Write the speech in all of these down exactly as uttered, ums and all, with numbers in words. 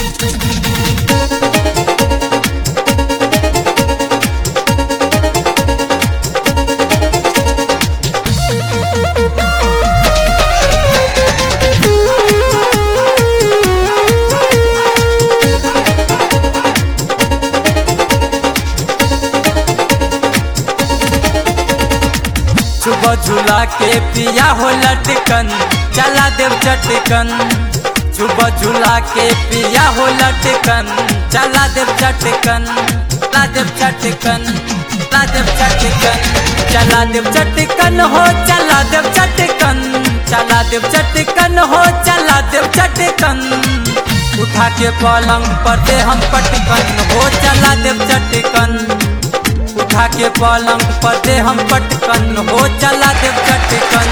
सुबह झूला के पिया हो लटकन चला देव चटकन। सुबह झूला के पिया हो लटकन चला देव चटकन। चला देव चटकन चला देव चटकन चला देव चटकन हो चला देव चटकन। चला देव चटकन हो चला देव चटकन। उठा के पलंग पर दे हम पटकन हो चला देव चटकन। उठा के पलंग पर दे हम पटकन हो चला देव चटकन।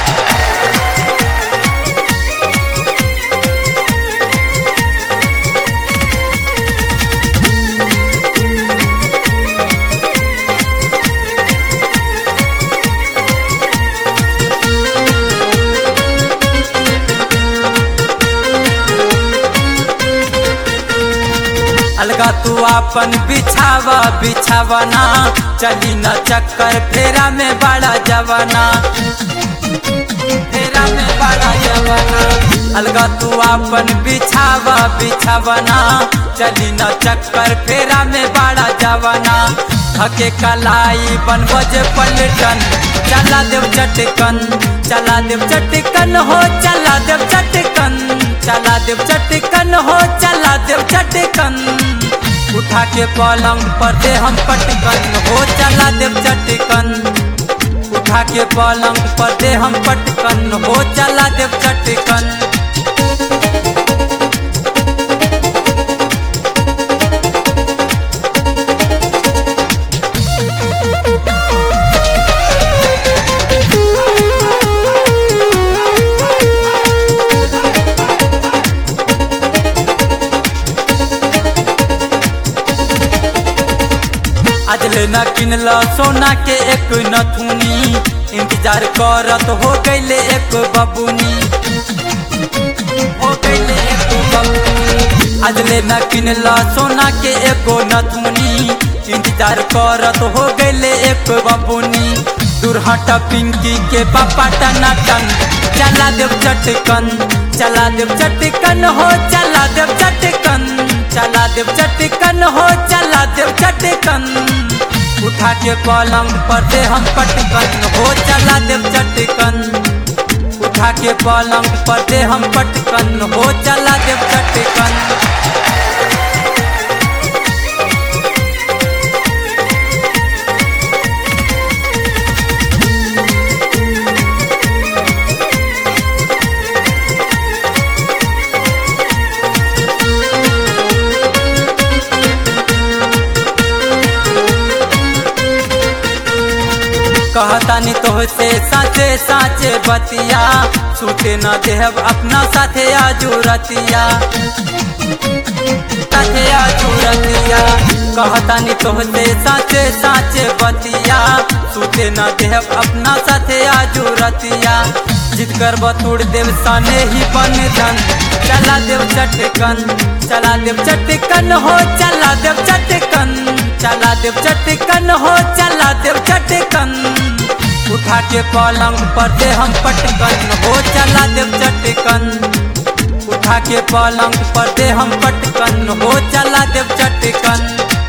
अलगा तू अपन बिछावा बिछावना चली न चक्कर फेरा में बड़ा जवाना। फेरा में बड़ा जवाना अलगा तू अपन बिछावा बिछावना चली न चक्कर फेरा में बड़ा जवाना। हके कलाई बनबज पलटन चला देव चटकन। चला देव चटकन हो चला देव चटकन। चला देव चटकन हो चला देव चटकन। उठा के पलंग पर दे हम पटकन हो चला देव चटकन। उठा के पलंग पर दे हम पटकन हो चला देव चटकन। अजले न किनल सोना के एक नथुनी इंतजार करत हो गईले एक बबुनी। हो गईले एक बबुनी अजले न किनल सोना के एगो नथुनी इंतजार करत हो गईले एक बबुनी। दुरहट पिंकी के पापा टनाटन चला देव चटकन। चला देव चटकन हो चला देव चटकन। चला देव चटकन हो चला देव चटकन। उठा के पलंग पर दे हम पटकन हो चला देव चटकन। उठा के पलंग पर दे हम पटकन हो चला देव चटकन। कहतानी तोहसे साचे साचे बतिया छूटे न देहब अपना साथे आजुरतिया। साथे आजुरतिया कहतानी तोहसे साचे साचे बतिया छूटे न देहब अपना साथे आजुरतिया। जिद कर बतुड़ देव सने ही बन धन चला देव चटकन। चला देव चटकन हो चला देव चटकन। चला देव चटकन हो चला देव चटकन। उठा के पलंग पर दे हम पटकन हो चला देव चटकन। उठा के पलंग पर दे हम पटकन हो चला देव चटकन।